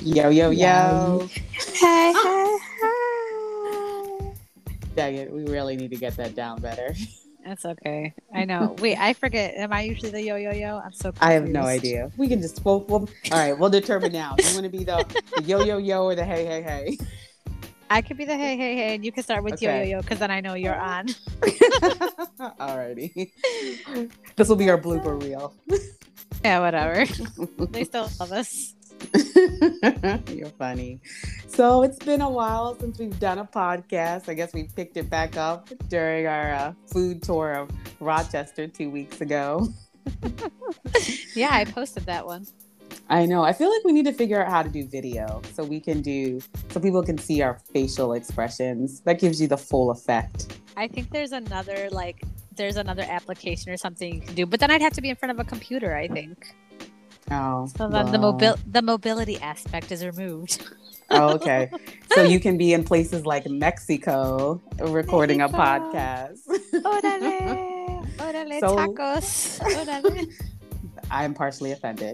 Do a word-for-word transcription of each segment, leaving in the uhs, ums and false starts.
Yo, yo, Yay. yo. Hey, hey, hey. Dang it, we really need to get that down better. That's okay. I know. Wait, I forget. Am I usually the yo, yo, yo? I'm so confused. I have no idea. We can just, we'll, we'll, all right, we'll determine now. Do you want to be the, the yo, yo, yo or the hey, hey, hey? I could be the hey, hey, hey, and you can start with yo, yo, Okay. yo, because then I know you're on. Alrighty. This will be our blooper reel. Yeah, whatever. They still love us. You're funny. So it's been a while since we've done a podcast. I guess we picked it back up during our uh, food tour of Rochester two weeks ago. Yeah, I posted that one. I know. I feel like we need to figure out how to do video so we can do, so people can see our facial expressions. That gives you the full effect. I think there's another, like, there's another application or something you can do, but then I'd have to be in front of a computer, I think. Oh, So then well. the mobil- the mobility aspect is removed. Oh, okay. So you can be in places like Mexico recording Mexico. a podcast. Orale, orale, So- tacos. Orale. I'm partially offended.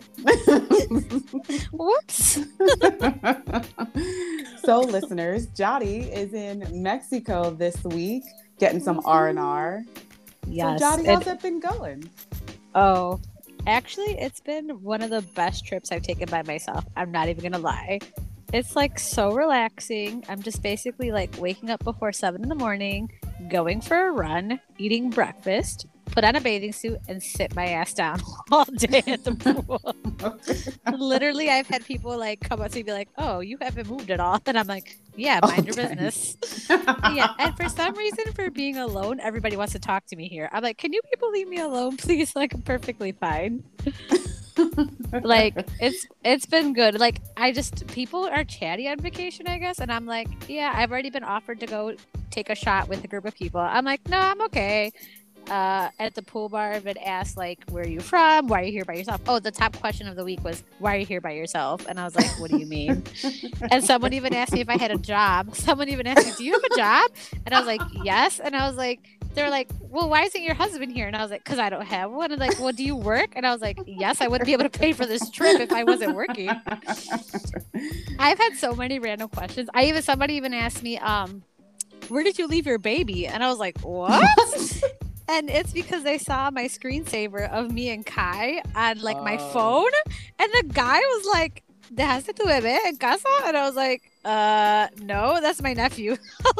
Whoops. So, listeners, Jody is in Mexico this week getting some R and R. Yes. So, Jody, it- how's it been going? oh, actually, it's been one of the best trips I've taken by myself. I'm not even gonna lie. It's like so relaxing. I'm just basically like waking up before seven in the morning, going for a run, eating breakfast, put on a bathing suit, and sit my ass down all day at the pool. Literally, I've had people like come up to me and be like, "Oh, you haven't moved at all," and I'm like, "Yeah, mind your Okay. business." Yeah, and for some reason, for being alone, everybody wants to talk to me here. I'm like, "Can you people leave me alone, please? Like, I'm perfectly fine." Like, it's it's been good. Like, I just people are chatty on vacation, I guess, and I'm like, "Yeah, I've already been offered to go take a shot with a group of people." I'm like, "No, I'm okay." Uh, at the pool bar, I've been asked like, "Where are you from? Why are you here by yourself?" Oh, the top question of the week was, "Why are you here by yourself?" And I was like, "What do you mean?" And someone even asked me if I had a job. Someone even asked me, "Do you have a job?" And I was like, "Yes." And I was like, "They're like, well, why isn't your husband here?" And I was like, "Because I don't have one." And like, "Well, do you work?" And I was like, "Yes, I wouldn't be able to pay for this trip if I wasn't working." I've had so many random questions. I even somebody even asked me, um, "Where did you leave your baby?" And I was like, "What?" And it's because they saw my screensaver of me and Kai on like my Oh. phone, and the guy was like, "Dejaste tu bebé en casa?" And I was like, "Uh, no, that's my nephew."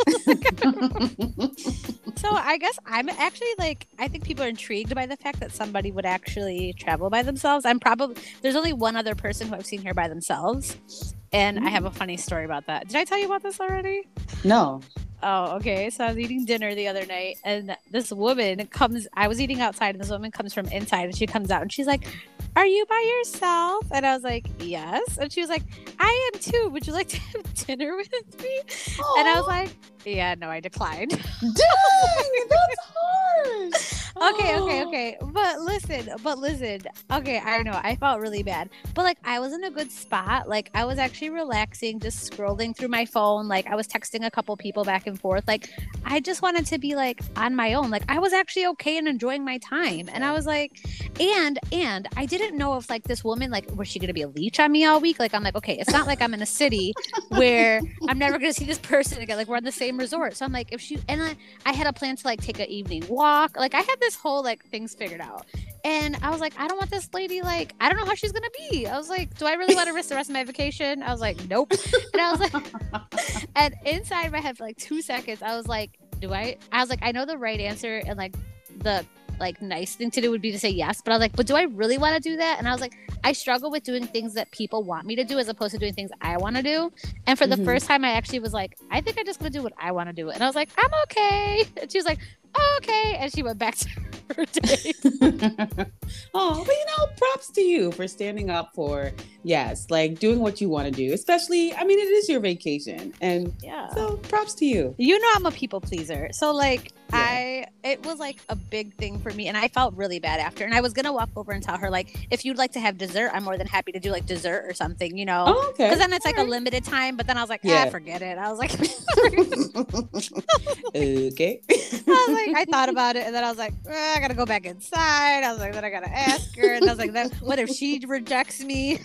So I guess I'm actually like, I think people are intrigued by the fact that somebody would actually travel by themselves. I'm probably, there's only one other person who I've seen here by themselves. And I have a funny story about that. Did I tell you about this already? No. Oh, okay. So I was eating dinner the other night, and this woman comes. I was eating outside, and this woman comes from inside, and she comes out, and she's like, "Are you by yourself?" And I was like, "Yes." And she was like, "I am too. Would you like to have dinner with me?" And I was like, "Yeah, no, I declined." Dang, that's harsh. Okay, okay, okay. But listen, but listen. Okay, I know. I felt really bad. But like I was in a good spot. Like I was actually relaxing, just scrolling through my phone. Like I was texting a couple people back and forth. Like I just wanted to be like on my own. Like I was actually okay and enjoying my time. And I was like, and and I didn't know if like this woman, like, was she gonna be a leech on me all week? Like I'm like, okay, it's not like I'm in a city where I'm never gonna see this person again. Like we're on the same resort. So I'm like, if she and I I had a plan to like take an evening walk. Like I had this whole like things figured out. And I was like, I don't want this lady, like, I don't know how she's gonna be. I was like, do I really want to risk the rest of my vacation? I was like, nope. And I was like, and inside my head for like two seconds, I was like, do I? I was like, I know the right answer and like the like nice thing to do would be to say yes, but I was like, but do I really want to do that? And I was like, I struggle with doing things that people want me to do as opposed to doing things I want to do. And for the Mhm. first time, I actually was like, I think I'm just gonna do what I want to do. And I was like, I'm okay. And she was like, oh, okay. And she went back to her day. Oh, but you know, props to you for standing up for, yes, like doing what you want to do, especially, I mean, it is your vacation. And Yeah. so props to you. You know I'm a people pleaser. So like Yeah. I it was like a big thing for me, and I felt really bad after. And I was gonna walk over and tell her like, if you'd like to have dessert, I'm more than happy to do like dessert or something, you know. Oh, okay. Because then it's like All a limited time. But then I was like, Yeah. ah, forget it. I was like, Okay. I was like, I thought about it, and then I was like, eh, I gotta go back inside. I was like, then I gotta ask her, and I was like, then, what if she rejects me?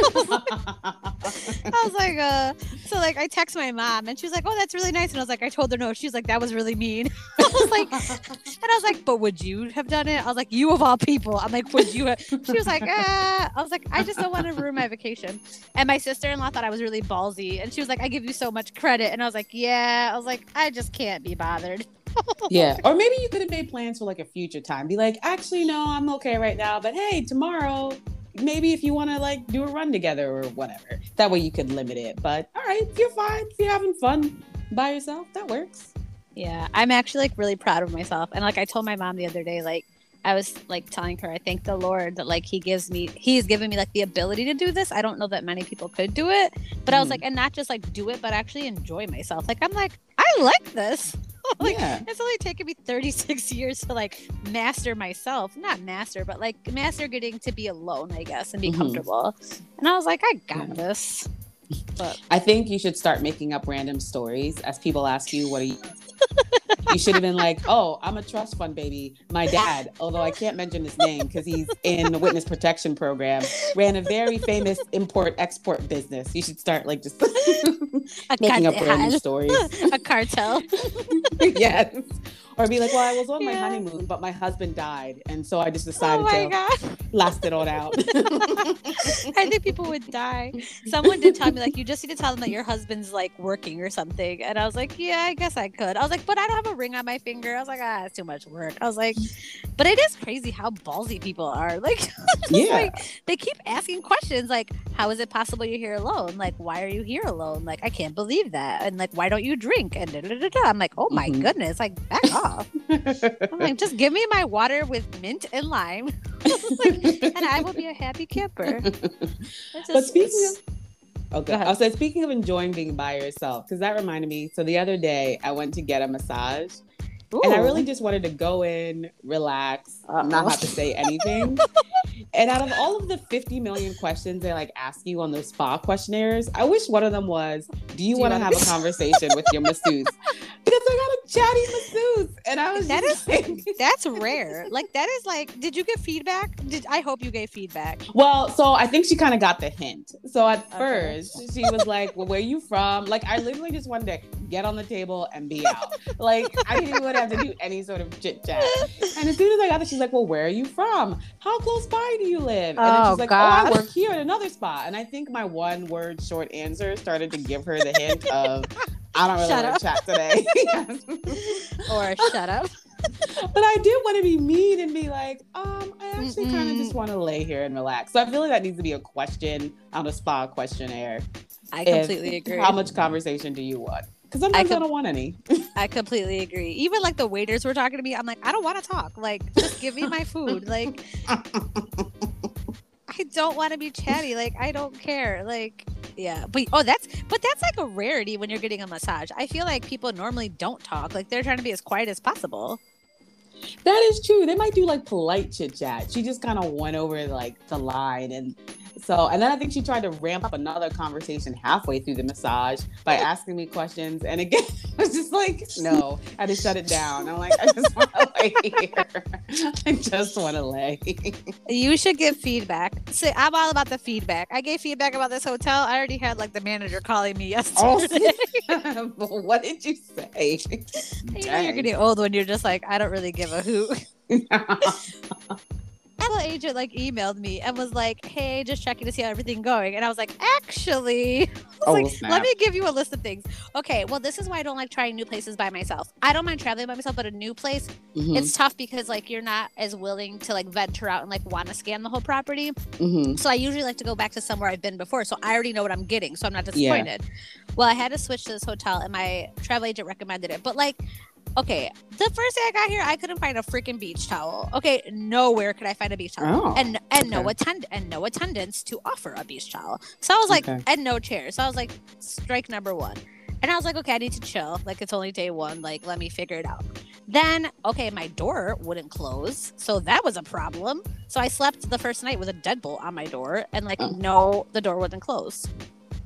I was like, uh, so like I text my mom, and she was like, oh, that's really nice, and I was like, I told her no. She's like, that was really mean. I was like, and I was like, but would you have done it? I was like, you of all people. I'm like, would you have? She was like, ah. I was like, I just don't want to ruin my vacation. And my sister-in-law thought I was really ballsy, and she was like, I give you so much credit, and I was like, yeah. I was like, I just can't be bothered. Yeah, or maybe you could have made plans for like a future time. Be like, actually, no, I'm okay right now, but hey, tomorrow, maybe if you want to like do a run together or whatever. That way you could limit it. But all right, you're fine. If you're having fun by yourself, that works. Yeah, I'm actually like really proud of myself. And like I told my mom the other day, like I was like telling her, I thank the Lord that like he gives me, he's given me like the ability to do this. I don't know that many people could do it, but mm. I was like, and not just like do it, but actually enjoy myself. Like, I'm like, I like this. Like, yeah. It's only taken me thirty-six years to like master myself, not master, but like master getting to be alone, I guess, and be mm-hmm. comfortable. And I was like, I got yeah. this. But I think you should start making up random stories as people ask you, what are you? You should have been like, oh, I'm a trust fund baby. My dad, although I can't mention his name because he's in the witness protection program, ran a very famous import-export business. You should start like just making up random stories. A cartel. Yes. Or be like, well, I was on yeah. my honeymoon, but my husband died. And so I just decided oh to God. last it all out. I think people would die. Someone did tell me, like, you just need to tell them that your husband's, like, working or something. And I was like, yeah, I guess I could. I was like, but I don't have a ring on my finger. I was like, ah, it's too much work. I was like, but it is crazy how ballsy people are. Like, yeah. like, they keep asking questions like, how is it possible you're here alone? Like, why are you here alone? Like, I can't believe that. And, like, why don't you drink? And da, da, da, da. I'm like, oh, my mm-hmm. goodness. Like, back off. I'm like, just give me my water with mint and lime, like, and I will be a happy camper. Just, but speaking of, okay, I said speaking of enjoying being by yourself, because that reminded me. So the other day, I went to get a massage, Ooh. and I really just wanted to go in, relax, Uh-oh. not have to say anything. And out of all of the fifty million questions they like ask you on those spa questionnaires, I wish one of them was, do you want to have a conversation with your masseuse? Because I got a chatty masseuse. And I was that just is like... that's rare. Like that is like, did you get feedback? Did I hope you gave feedback? Well, so I think she kind of got the hint. So at okay. first she was like, well, where are you from? Like I literally just wanted to get on the table and be out. Like I didn't even have to do any sort of chit chat. And as soon as I got there, she's like, well, where are you from? How close by do you live? And oh, then she's like, God. oh, I work here at another spot. And I think my one word short answer started to give her the hint of, I don't really shut want to chat today. Or shut up. But I did want to be mean and be like, um, I actually kind of just want to lay here and relax. So I feel like that needs to be a question on a spa questionnaire. I completely if, agree. How much conversation do you want? Because sometimes I, com- I don't want any. I completely agree. Even like the waiters were talking to me, I'm like, I don't want to talk. Like, just give me my food. Like, I don't want to be chatty. Like, I don't care. Like, yeah. But oh, that's but that's like a rarity when you're getting a massage. I feel like people normally don't talk. Like, they're trying to be as quiet as possible. That is true. They might do like polite chit chat. She just kind of went over like the line, and so and then I think she tried to ramp up another conversation halfway through the massage by asking me questions. And again, I was just like, no, I had to shut it down. I'm like, I just want to lay here. I just want to lay. You should give feedback. See, I'm all about the feedback. I gave feedback about this hotel. I already had like the manager calling me yesterday. Oh, what did you say? You know you're getting old when you're just like, I don't really give a hoot. Travel agent like emailed me and was like, hey, just checking to see how everything's going. And I was like, actually, I was oh, like, snap. Let me give you a list of things. Okay, well, this is why I don't like trying new places by myself. I don't mind traveling by myself, but a new place, mm-hmm. it's tough because like you're not as willing to like venture out and like want to scan the whole property. Mm-hmm. So I usually like to go back to somewhere I've been before. So I already know what I'm getting. So I'm not disappointed. Yeah. Well, I had to switch to this hotel and my travel agent recommended it. But like, okay, the first day I got here, I couldn't find a freaking beach towel. Okay, nowhere could I find a beach towel, oh, and and okay. no attend and no attendance to offer a beach towel. So I was like, okay. and no chairs. So I was like, strike number one. And I was like, okay, I need to chill. Like it's only day one. Like let me figure it out. Then okay, my door wouldn't close, so that was a problem. So I slept the first night with a deadbolt on my door, and like oh. no, the door wouldn't close.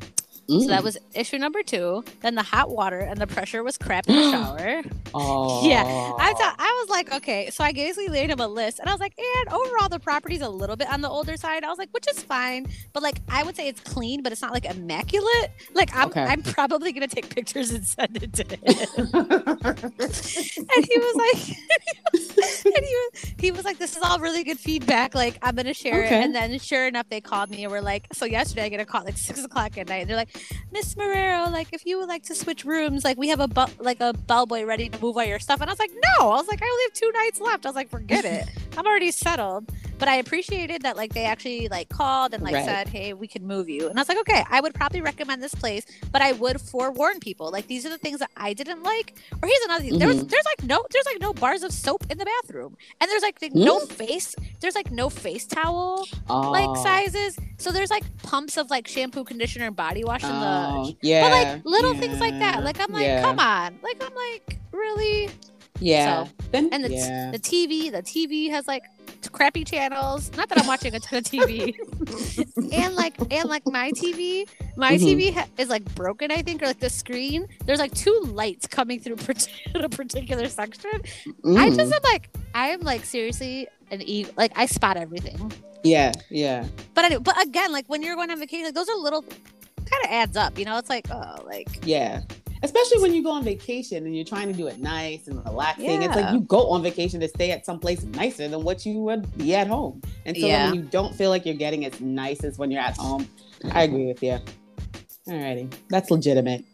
Mm. So that was issue number two. Then the hot water and the pressure was crap in the shower. Oh. Yeah. I thought I was like, okay. So I basically laid him a list, and I was like, and overall the property's a little bit on the older side. I was like, which is fine, but like I would say it's clean, but it's not like immaculate. Like I'm, okay. I'm probably gonna take pictures and send it to him. And he was like, and he was, he was like, this is all really good feedback. Like I'm gonna share okay. it. And then sure enough, they called me and were like, so yesterday I get a call at like six o'clock at night. And they're like, Miss Marrero, like if you would like to switch rooms, like we have a bu- like a bellboy ready to move all your stuff. And I was like, no. I was like, I only have two nights left. I was like, forget it. I'm already settled. But I appreciated that like they actually like called and like right. said, hey, we can move you. And I was like, okay, I would probably recommend this place, but I would forewarn people. Like these are the things that I didn't like. Or here's another thing. Mm-hmm. There's there's like no there's like no bars of soap in the bathroom. And there's like mm-hmm. no face there's like no face towel oh. like sizes. So there's like pumps of like shampoo, conditioner, and body wash in oh, the yeah. But like little yeah. things like that. Like I'm like, yeah. come on. Like I'm like, really? Yeah. So, and the yeah. the T V, the T V has like crappy channels. Not that I'm watching a ton of T V. and like and like my T V, my mm-hmm. T V ha- is like broken, I think, or like the screen. There's like two lights coming through a particular section. Mm. I just am like, I am like seriously an e like I spot everything. Yeah, yeah. But anyway, but again, like when you're going on vacation, like those are little kind of adds up, you know? It's like, oh, like yeah. Especially when you go on vacation and you're trying to do it nice and relaxing. Yeah. It's like you go on vacation to stay at some place nicer than what you would be at home. And so yeah. when you don't feel like you're getting as nice as when you're at home, I agree with you. Alrighty. That's legitimate.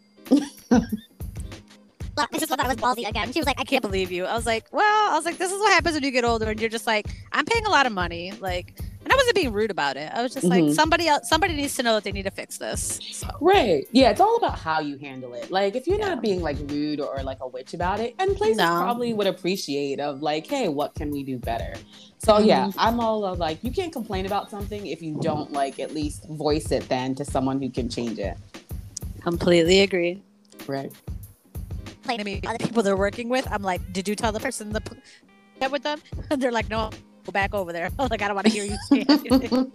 I just thought that was ballsy again. She was like, I can't believe you. I was like, well, I was like, this is what happens when you get older and you're just like, I'm paying a lot of money. Like, and I wasn't being rude about it. I was just mm-hmm. like, somebody else, somebody needs to know that they need to fix this. So. Right. Yeah. It's all about how you handle it. Like, if you're yeah. not being like rude or like a witch about it, and places no. probably would appreciate of like, hey, what can we do better? So mm-hmm. yeah, I'm all of like, you can't complain about something if you don't like at least voice it then to someone who can change it. Completely agree. Right. Like, I mean, other people they're working with, I'm like, did you tell the person to get with them? And they're like, no, go back over there. I was like, I don't want to hear you say anything.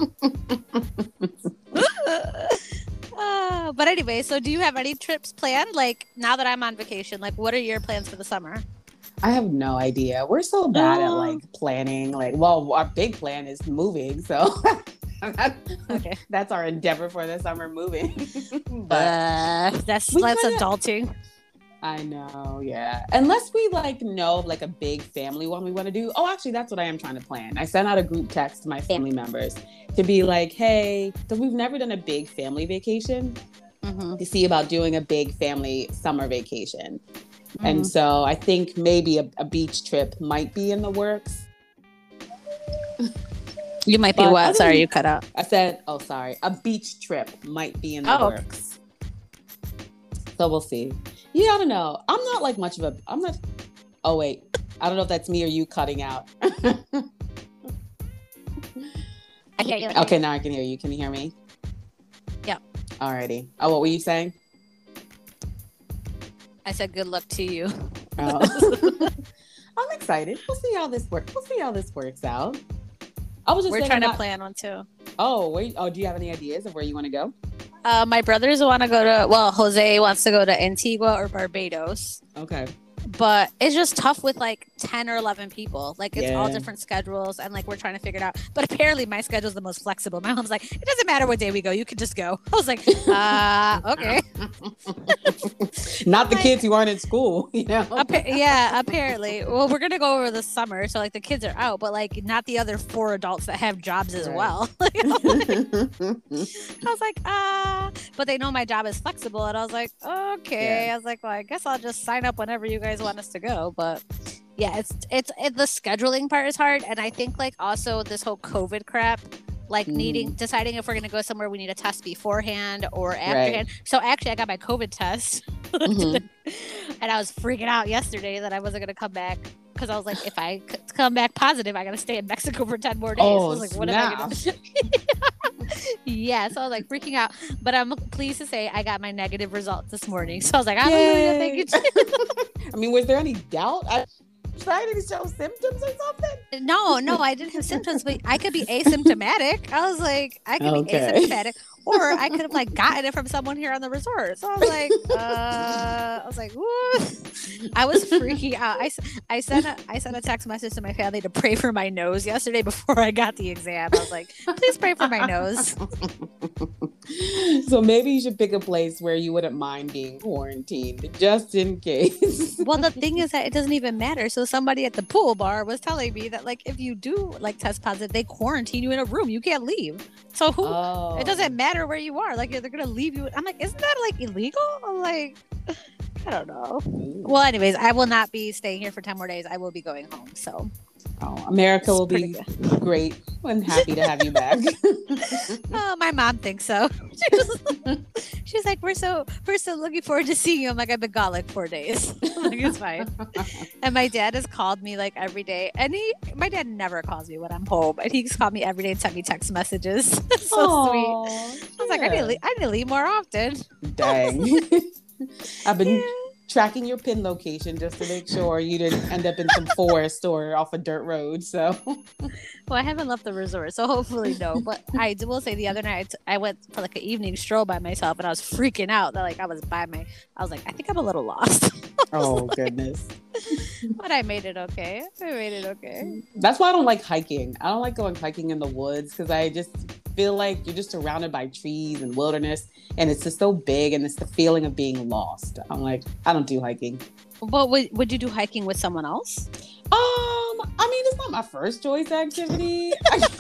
uh, but anyway, so do you have any trips planned? Like, now that I'm on vacation, like, what are your plans for the summer? I have no idea. We're so bad oh. at like planning. Like, well, our big plan is moving, so okay, that's our endeavor for the summer, moving. but uh, that's that's kinda, adulting. I know, yeah. Unless we like know like a big family one we want to do. Oh, actually, that's what I am trying to plan. I sent out a group text to my family members to be like, hey, because we've never done a big family vacation, mm-hmm. to see about doing a big family summer vacation. Mm-hmm. And so I think maybe a, a beach trip might be in the works. You might be but what? Sorry, you cut out. I said, oh, sorry. A beach trip might be in the oh. works. So we'll see. Yeah, I don't know. I'm not like much of a, I'm not, oh wait. I don't know if that's me or you cutting out. I hear you. Okay, now I can hear you. Can you hear me? Yeah. Alrighty. Oh, what were you saying? I said good luck to you. Oh. I'm excited. We'll see how this works. We'll see how this works out. I was just We're trying not... to plan one too. Oh, wait. Oh, do you have any ideas of where you want to go? Uh, my brothers want to go to, well, Jose wants to go to Antigua or Barbados. Okay. But it's just tough with like ten or eleven people. Like it's yeah. all different schedules and like we're trying to figure it out. But apparently my schedule is the most flexible. My mom's like, it doesn't matter what day we go. You can just go. I was like, uh, okay. Not the like, kids who aren't in school, you know? Appa- yeah, apparently. Well, we're going to go over the summer. So like the kids are out, but like not the other four adults that have jobs as right. well. Like, I was like, ah, uh, but they know my job is flexible. And I was like, okay. Yeah. I was like, well, I guess I'll just sign up whenever you guys want us to go. But yeah, it's it's it, the scheduling part is hard, and I think like also this whole COVID crap, like mm. needing deciding if we're gonna go somewhere we need a test beforehand or afterhand. Right. So actually, I got my COVID test, mm-hmm. and I was freaking out yesterday that I wasn't gonna come back because I was like, if I c- come back positive, I gotta stay in Mexico for ten more days. Oh, I was like, what snap. am I gonna do? Yeah, so I was like freaking out, but I'm pleased to say I got my negative result this morning. So I was like, hallelujah, thank you. I mean, was there any doubt? I, starting to show symptoms or something? No, no, I didn't have symptoms, but I could be asymptomatic. I was like, I could Okay. be asymptomatic, or I could have like gotten it from someone here on the resort. So I was like, uh, I was like, woo. I was freaking out. I, s- I sent a, I sent a text message to my family to pray for my nose yesterday before I got the exam. I was like, please pray for my nose. So maybe you should pick a place where you wouldn't mind being quarantined, just in case. Well, the thing is that it doesn't even matter. So somebody at the pool bar was telling me that like if you do like test positive, they quarantine you in a room. You can't leave. So who? Oh. It doesn't matter where you are. Like they're gonna leave you. I'm like, isn't that like illegal? I'm like, I don't know. Ooh. Well, anyways, I will not be staying here for ten more days. I will be going home. So Oh, America it's will pretty be good. great and happy to have you back. Oh, my mom thinks so. She was, she's like, we're so we're so looking forward to seeing you. I'm like, I've been gone like four days. I'm like, it's fine. And my dad has called me like every day, and he my dad never calls me when I'm home, and he's called me every day and sent me text messages. So sweet. I was like, I need to leave, I need to leave more often. Dang. I've been Yeah. tracking your pin location just to make sure you didn't end up in some forest or off a dirt road. So, Well, I haven't left the resort, so hopefully no. But I d- will say the other night I went for like an evening stroll by myself, and I was freaking out that like I was by my. I was like, I think I'm a little lost. oh goodness. But I made it okay. I made it okay. That's why I don't like hiking. I don't like going hiking in the woods because I just feel like you're just surrounded by trees and wilderness, and it's just so big, and it's the feeling of being lost. I'm like, I don't do hiking. But would would you do hiking with someone else? Um, I mean, it's not my first choice activity.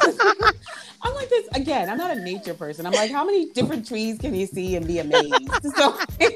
I'm like this again. I'm not a nature person. I'm like, how many different trees can you see and be amazed? So,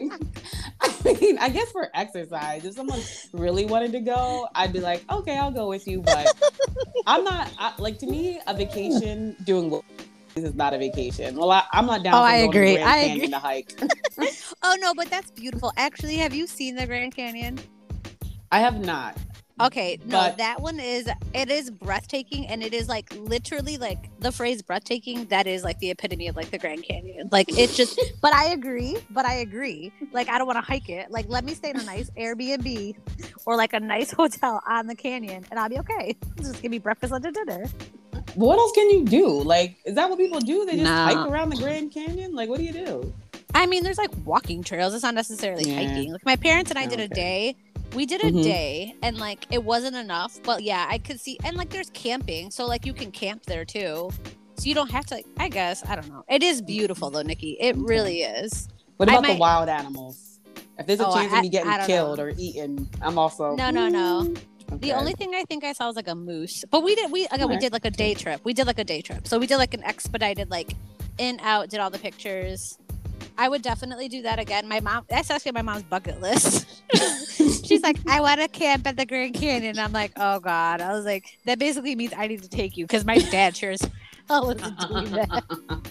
I mean, I guess for exercise, if someone really wanted to go, I'd be like, okay, I'll go with you. But I'm not I, like to me, a vacation doing what is not a vacation. Well, I, I'm not down. Oh, for I going to agree. Grand I Canyon agree. to hike. Oh no, but that's beautiful. Actually, have you seen the Grand Canyon? I have not. Okay, no, But- that one is it is breathtaking, and it is like literally like the phrase breathtaking. That is like the epitome of like the Grand Canyon. Like it's just. But I agree. But I agree. Like I don't want to hike it. Like let me stay in a nice Airbnb or like a nice hotel on the canyon, and I'll be okay. Just give me breakfast, lunch, and dinner. What else can you do? Like, is that what people do? They just No. hike around the Grand Canyon? Like, what do you do? I mean, there's like walking trails. It's not necessarily Yeah. hiking. Like my parents and I did a Okay. day. We did a Mhm. day, and like it wasn't enough. But yeah, I could see, and like there's camping, so like you can camp there too. So you don't have to. Like, I guess I don't know. It is beautiful though, Nikki. It Okay. really is. What I about the might- wild animals? If there's a Oh, chance I- of me I getting don't killed know. or eaten, I'm also No, no, no. mm, The okay. only thing I think I saw was like a moose. But we did we again we Alright. did like a day trip. We did like a day trip. So we did like an expedited like in out, did all the pictures. I would definitely do that again. My mom that's actually my mom's bucket list. She's like, I want to camp at the Grand Canyon. I'm like, oh God. I was like, that basically means I need to take you because my dad sure as hell isn't doing that.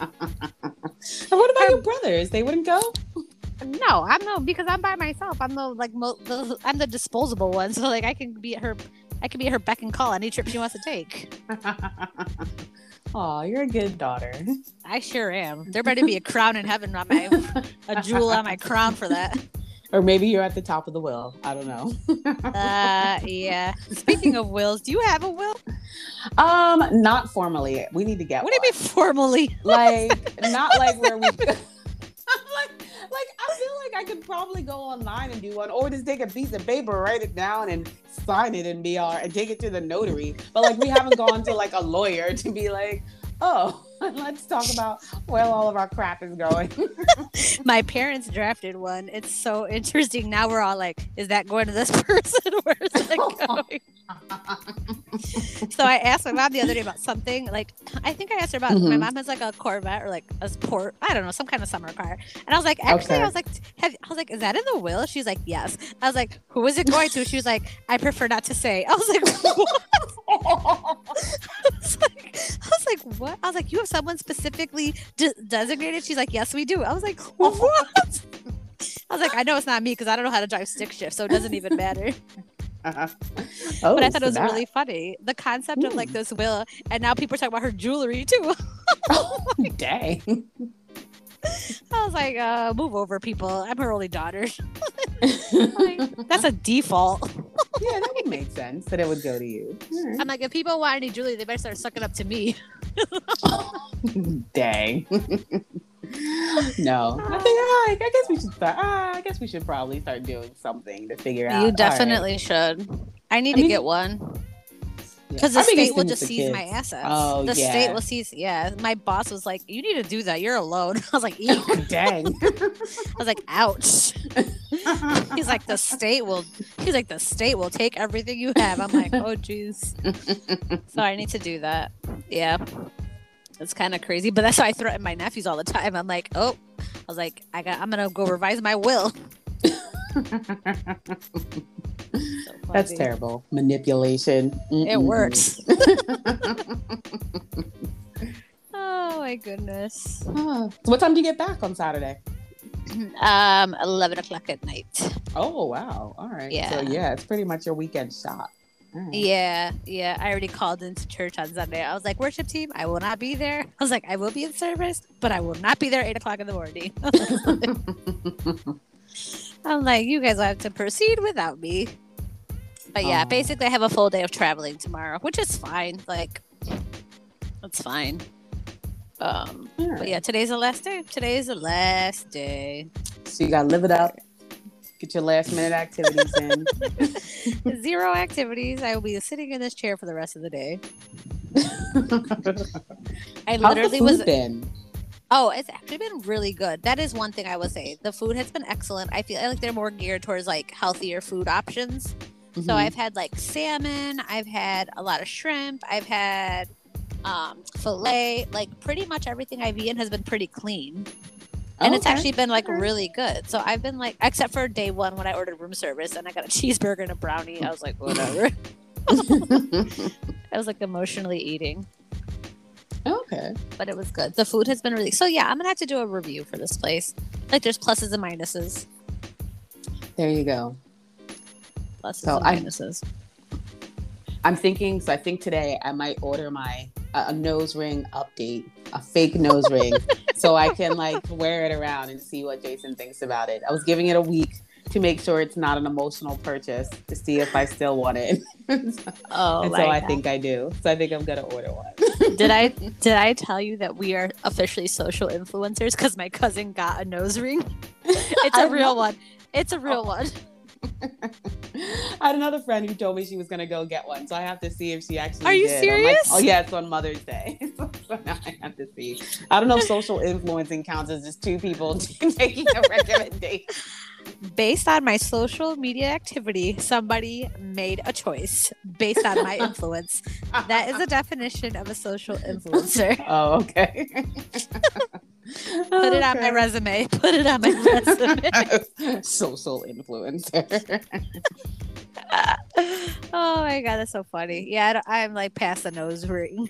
And what about your brothers? They wouldn't go? No, I'm no because I'm by myself. I'm the like mo- the, I'm the disposable one. So like I can be at her I can be at her beck and call any trip she wants to take. Oh, you're a good daughter. I sure am. There better be a crown in heaven on my a jewel on my crown for that. Or maybe you're at the top of the will. I don't know. Uh yeah. Speaking of wills, do you have a will? um, not formally. We need to get What do you mean one. formally? Like, not like where we. like, like I feel like I could probably go online and do one, or just take a piece of paper, write it down, and sign it and be all, and take it to the notary. But like, we haven't gone to like a lawyer to be like, oh, let's talk about where all of our crap is going. My parents drafted one. It's so interesting. Now we're all like, is that going to this person? Where is it going? So I asked my mom the other day about something. Like, I think I asked her about my Mhm. mom has like a Corvette or like a sport, I don't know, some kind of summer car. And I was like, actually, Okay. I was like, have, I was like, is that in the will? She's like, yes. I was like, who is it going to? She was like, I prefer not to say. I was like, what? I was like, I was like, what? I was like, you have someone specifically de- designated? She's like, yes, we do. I was like, what? I was like, I know it's not me because I don't know how to drive stick shift, so it doesn't even matter. oh, But I thought so it was that- really funny. The concept of like Hmm. this will, and now people are talking about her jewelry too. Dang. I was like, uh, move over, people. I'm her only daughter. Like, that's a default. Yeah, that would make sense that it would go to you. Right. I'm like, if people want any Julie, they better start sucking up to me. Dang. No, I think ah, I guess we should start. Ah, I guess we should probably start doing something to figure out. You definitely right. should. I need I to mean, get one because yeah. the state will just seize kids. my assets. Oh, the yeah. state will seize. Yeah, my boss was like, "You need to do that. You're alone." I was like, "Ew, dang." I was like, "Ouch." He's like, "The state will." He's like, "The state will take everything you have." I'm like, "Oh, jeez." So I need to do that. Yeah. It's kind of crazy, but that's how I threaten my nephews all the time. I'm like, oh, I was like, I got, I'm gonna go revise my will. So that's terrible manipulation. Mm-mm. It works. Oh my goodness. Uh, so what time do you get back on Saturday? Um, eleven o'clock at night. Oh wow! All right. Yeah. So yeah, it's pretty much your weekend shot. Right. Yeah, yeah. I already called into church on Sunday. I was like, worship team, I will not be there. I was like, I will be in service, but I will not be there at eight o'clock in the morning. I'm like, you guys will have to proceed without me. But yeah, oh. basically I have a full day of traveling tomorrow, which is fine. Like, it's fine. Um, right. But yeah, today's the last day. Today's the last day. So you gotta live it up. Get your last minute activities in. Zero activities. I will be sitting in this chair for the rest of the day. I How's literally the food was. Been? Oh, it's actually been really good. That is one thing I would say. The food has been excellent. I feel like they're more geared towards like healthier food options. Mm-hmm. So I've had like salmon. I've had a lot of shrimp. I've had um, filet. Like pretty much everything I've eaten has been pretty clean. And oh, it's okay. actually been like really good. So I've been like, except for day one when I ordered room service and I got a cheeseburger and a brownie. I was like, whatever. I was like emotionally eating. Okay. But it was good. The food has been really, so yeah, I'm going to have to do a review for this place. Like there's pluses and minuses. There you go. Pluses so and minuses. I'm, I'm thinking, so I think today I might order my uh, a nose ring update, a fake nose ring. So I can like wear it around and see what Jason thinks about it. I was giving it a week to make sure it's not an emotional purchase to see if I still want it. Oh, and so I God. think I do. So I think I'm gonna order one. Did I did I tell you that we are officially social influencers because my cousin got a nose ring? It's a real one. It's a real oh. one. I had another friend who told me she was gonna go get one, so I have to see if she actually. Are you did. serious? Like, oh yeah, it's on Mother's Day, so now I have to see. I don't know if social influencing counts as just two people making a recommendation. Based on my social media activity, somebody made a choice based on my influence. That is a definition of a social influencer. Oh, okay. Put it on my resume. Put it on my resume. Social influencer. Oh my God, that's so funny. Yeah, I I'm like past the nose ring.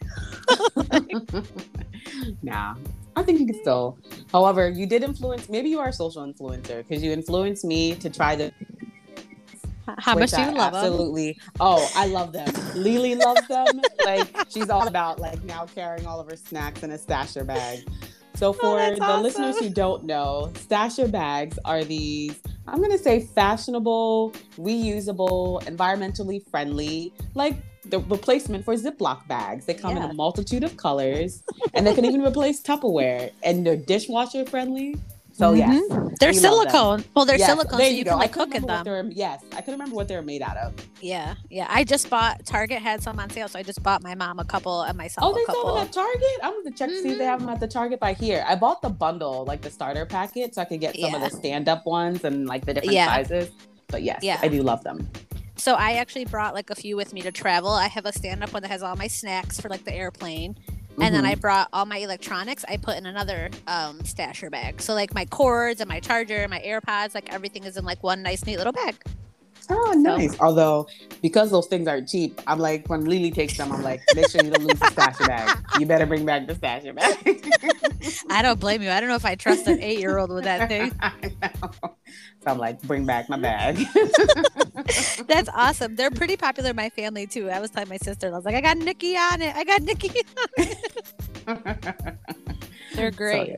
Nah, I think you can still. However, you did influence. Maybe you are a social influencer because you influenced me to try the. How much do you love them? Absolutely. Oh, I love them. Lily loves them. Like she's all about like now carrying all of her snacks in a stasher bag. So for oh, the awesome. listeners who don't know, stasher bags are these, I'm going to say fashionable, reusable, environmentally friendly, like the replacement for Ziploc bags. They come yeah. in a multitude of colors and they can even replace Tupperware, and they're dishwasher friendly. So mm-hmm. yes, they're silicone. Well, they're yes, silicone, so you, you can like cook in them. Were, yes, I couldn't remember what they were made out of. Yeah, yeah. I just bought. Target had some on sale, so I just bought my mom a couple and myself oh, they a couple. sell them at Target. I'm gonna check to mm-hmm. see if they have them at the Target by here. I bought the bundle, like the starter packet, so I could get some yeah. of the stand-up ones and like the different yeah. sizes. But yes, yeah. I do love them. So I actually brought like a few with me to travel. I have a stand-up one that has all my snacks for like the airplane. And mm-hmm. then I brought all my electronics. I put in another um, stasher bag. So like my cords and my charger, my AirPods, like everything is in like one nice, neat little bag. Oh, nice. So. Although, because those things are cheap, I'm like, when Lily takes them, I'm like, make sure you don't lose the stasher bag. You better bring back the stasher bag. I don't blame you. I don't know if I trust an eight-year-old with that thing. I know. So I'm like, bring back my bag. That's awesome. They're pretty popular in my family, too. I was telling my sister, I was like, I got Nikki on it. I got Nikki on it. They're great. So, yeah.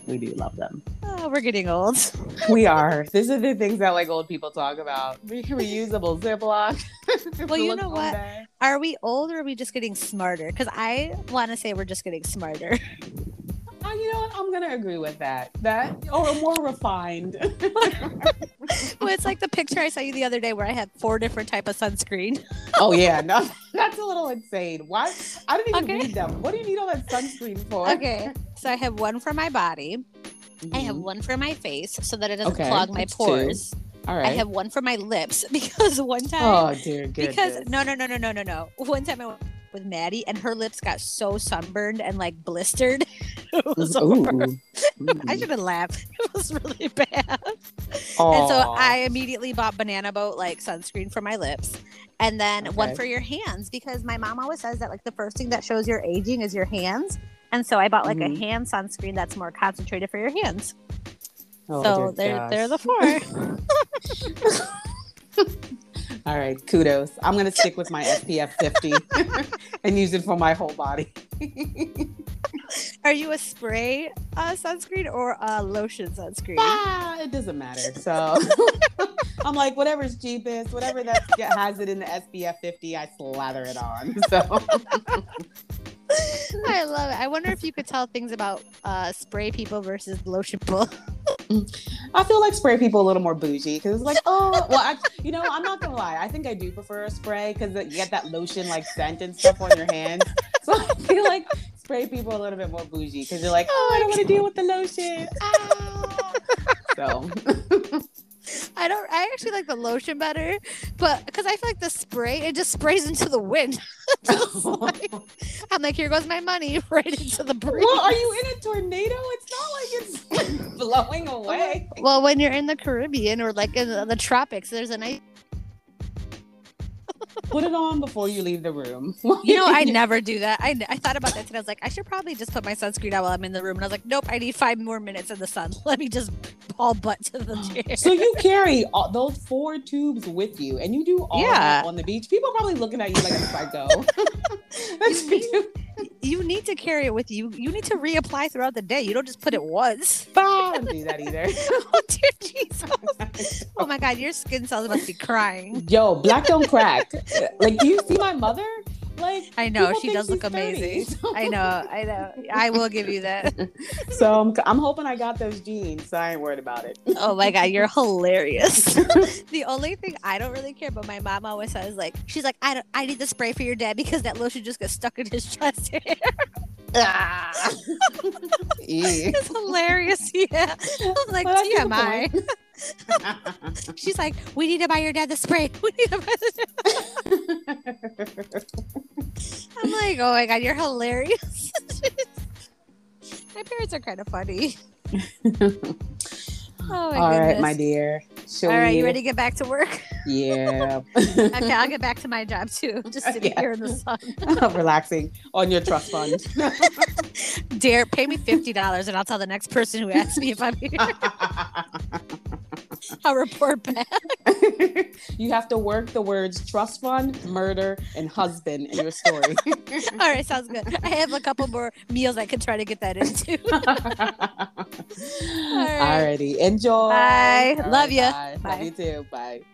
We do love them. Oh, we're getting old. We are. These are the things that like old people talk about. Re- reusable Ziploc. Well, you know what? Bag. Are we old or are we just getting smarter? Because I want to say we're just getting smarter. Uh, you know what? I'm going to agree with that. That or more refined. Well, it's like the picture I saw you the other day where I had four different type of sunscreen. Oh, yeah. No, that's a little insane. Why? I didn't even okay. read them. What do you need all that sunscreen for? Okay. So I have one for my body. Mm-hmm. I have one for my face so that it doesn't okay. clog my that's pores. Two. All right. I have one for my lips because one time. Oh, dear goodness. Because no, no, no, no, no, no, no. One time I went with Maddie and her lips got so sunburned and like blistered. It was Ooh. Ooh. I should have laughed. It was really bad. Aww. And so I immediately bought Banana Boat like sunscreen for my lips. And then okay. one for your hands because my mom always says that like the first thing that shows you're aging is your hands. And so I bought like mm-hmm. a hand sunscreen that's more concentrated for your hands. Oh, so they're they're the four. All right, kudos. I'm gonna stick with my S P F fifty and use it for my whole body. Are you a spray uh, sunscreen or a lotion sunscreen? Ah, it doesn't matter. So I'm like, whatever's cheapest, whatever that has it in the S P F fifty, I slather it on. So. I love it. I wonder if you could tell things about uh, spray people versus lotion people. I feel like spray people a little more bougie because it's like, oh, well, I, you know, I'm not gonna lie. I think I do prefer a spray because you get that lotion like scent and stuff on your hands. So I feel like spray people a little bit more bougie because you're like, oh, I don't want to deal with the lotion. Ah. So. I don't. I actually like the lotion better, but because I feel like the spray it just sprays into the wind. like, I'm like, here goes my money right into the breeze. Well, are you in a tornado? It's not like it's blowing away. Well, when you're in the Caribbean or like in the, the tropics, there's a nice. Put it on before you leave the room. You know, I never do that. I, I thought about that today. I was like, I should probably just put my sunscreen on while I'm in the room. And I was like, nope, I need five more minutes in the sun. Let me just ball butt to the chair. So you carry all, those four tubes with you and you do all yeah. of that on the beach. People are probably looking at you like a psycho. That's you, need, you need to carry it with you. You need to reapply throughout the day. You don't just put it once. I don't do that either. Oh, dear Jesus. Oh, my God. Your skin cells must be crying. Yo, black don't crack. Like, do you see my mother? Like, I know she does look amazing. I know, I know. I will give you that. So I'm, I'm hoping I got those jeans, so I ain't worried about it. Oh my God, you're hilarious. The only thing I don't really care, but my mom always says, like, she's like, I don't, I need the spray for your dad because that lotion just gets stuck in his chest hair. Ah. It's hilarious. Yeah, I'm like, well, T M I. She's like, we need to buy your dad the spray. We need to buy the I'm like, oh my God, you're hilarious. My parents are kind of funny. Oh my All goodness. right, my dear. Shall All right, we... you ready to get back to work? Yeah. Okay, I'll get back to my job too. Just sitting yeah. here in the sun. Relaxing on your trust fund. Dare, pay me fifty dollars and I'll tell the next person who asks me if I'm here. I'll report back. You have to work the words trust fund, murder, and husband in your story. All right, sounds good. I have a couple more meals I could try to get that into. All right. Alrighty. Enjoy. Bye. All Love right, you. Bye. Bye. Love you too. Bye.